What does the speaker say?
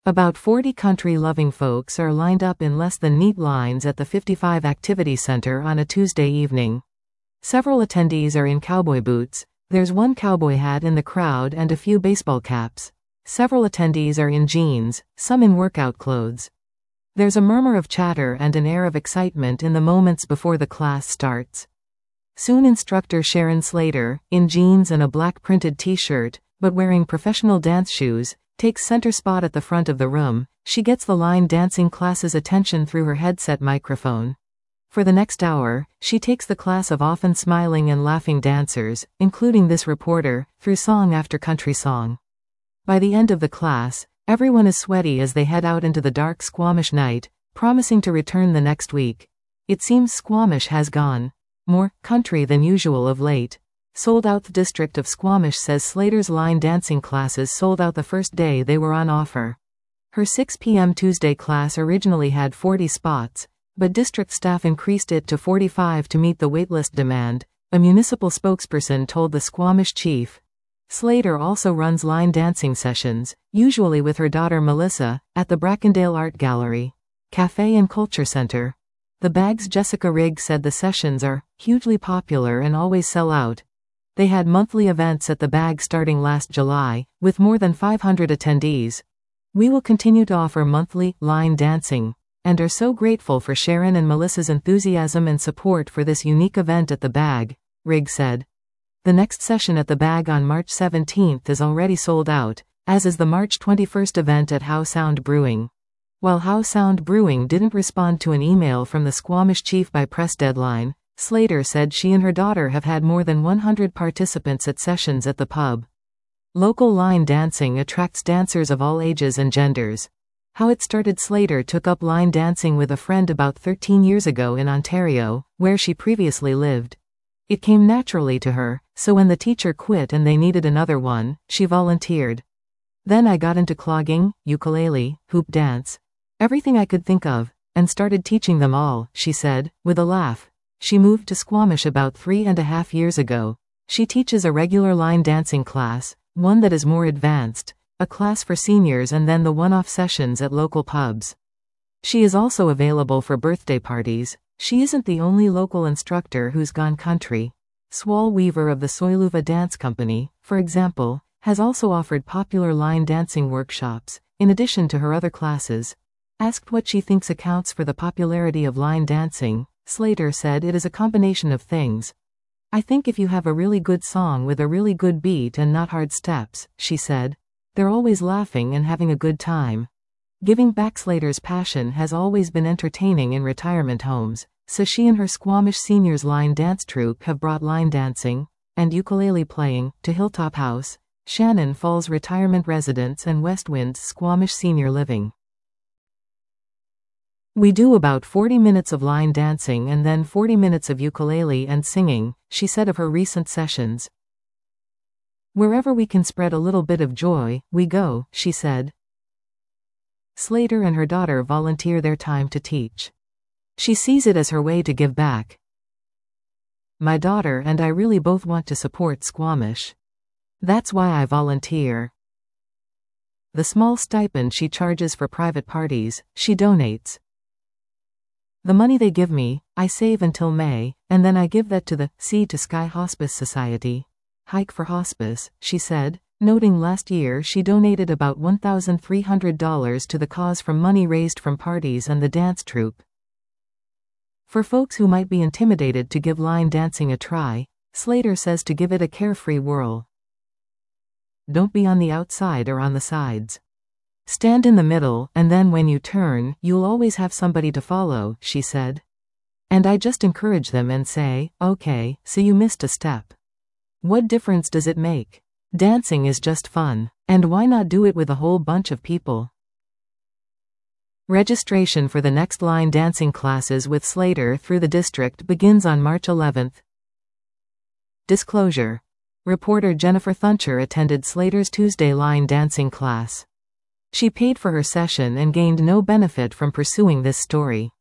About 40 country-loving folks are lined up in less than neat lines at the 55 Activity Center on a Tuesday evening. Several attendees are in cowboy boots. There's one cowboy hat in the crowd and a few baseball caps. Several attendees are in jeans, some in workout clothes. There's a murmur of chatter and an air of excitement in the moments before the class starts. Soon instructor Sharon Slater, in jeans and a black printed t-shirt, but wearing professional dance shoes, takes center spot at the front of the room. She gets the line dancing class's attention through her headset microphone. For the next hour, she takes the class of often smiling and laughing dancers, including this reporter, through song after country song. By the end of the class, everyone is sweaty as they head out into the dark Squamish night, promising to return the next week. It seems Squamish has gone more country than usual of late. Sold out. The district of Squamish says Slater's line dancing classes sold out the first day they were on offer. Her 6 p.m. Tuesday class originally had 40 spots, but district staff increased it to 45 to meet the waitlist demand, a municipal spokesperson told the Squamish chief. Slater also runs line dancing sessions, usually with her daughter Melissa, at the Brackendale Art Gallery, Cafe and Culture Center. The Bag's Jessica Rigg said the sessions are hugely popular and always sell out. They had monthly events at the Bag starting last July, with more than 500 attendees. We will continue to offer monthly line dancing, and are so grateful for Sharon and Melissa's enthusiasm and support for this unique event at the Bag, Rigg said. The next session at the Bag on March 17th is already sold out, as is the March 21st event at How Sound Brewing. While How Sound Brewing didn't respond to an email from the Squamish chief by press deadline, Slater said she and her daughter have had more than 100 participants at sessions at the pub. Local line dancing attracts dancers of all ages and genders. How it started: Slater took up line dancing with a friend about 13 years ago in Ontario, where she previously lived. It came naturally to her, so when the teacher quit and they needed another one, she volunteered. Then I got into clogging, ukulele, hoop dance, everything I could think of, and started teaching them all, she said, with a laugh. She moved to Squamish about 3.5 years ago. She teaches a regular line dancing class, one that is more advanced, a class for seniors, and then the one-off sessions at local pubs. She is also available for birthday parties. She isn't the only local instructor who's gone country. Swal Weaver of the Soiluva Dance Company, for example, has also offered popular line dancing workshops, in addition to her other classes. Asked what she thinks accounts for the popularity of line dancing, Slater said it is a combination of things. I think if you have a really good song with a really good beat and not hard steps, she said, they're always laughing and having a good time. Giving back. Slater's passion has always been entertaining in retirement homes, so she and her Squamish Seniors Line Dance Troupe have brought line dancing and ukulele playing to Hilltop House, Shannon Falls Retirement Residence, and West Wind's Squamish Senior Living. We do about 40 minutes of line dancing and then 40 minutes of ukulele and singing, she said of her recent sessions. Wherever we can spread a little bit of joy, we go, she said. Slater and her daughter volunteer their time to teach. She sees it as her way to give back. My daughter and I really both want to support Squamish. That's why I volunteer. The small stipend she charges for private parties, she donates. The money they give me, I save until May, and then I give that to the Sea to Sky Hospice Society. Hike for Hospice, she said, noting last year she donated about $1,300 to the cause from money raised from parties and the dance troupe. For folks who might be intimidated to give line dancing a try, Slater says to give it a carefree whirl. Don't be on the outside or on the sides. Stand in the middle, and then when you turn, you'll always have somebody to follow, she said. And I just encourage them and say, okay, so you missed a step. What difference does it make? Dancing is just fun, and why not do it with a whole bunch of people? Registration for the next line dancing classes with Slater through the district begins on March 11th. Disclosure. Reporter Jennifer Thuncher attended Slater's Tuesday line dancing class. She paid for her session and gained no benefit from pursuing this story.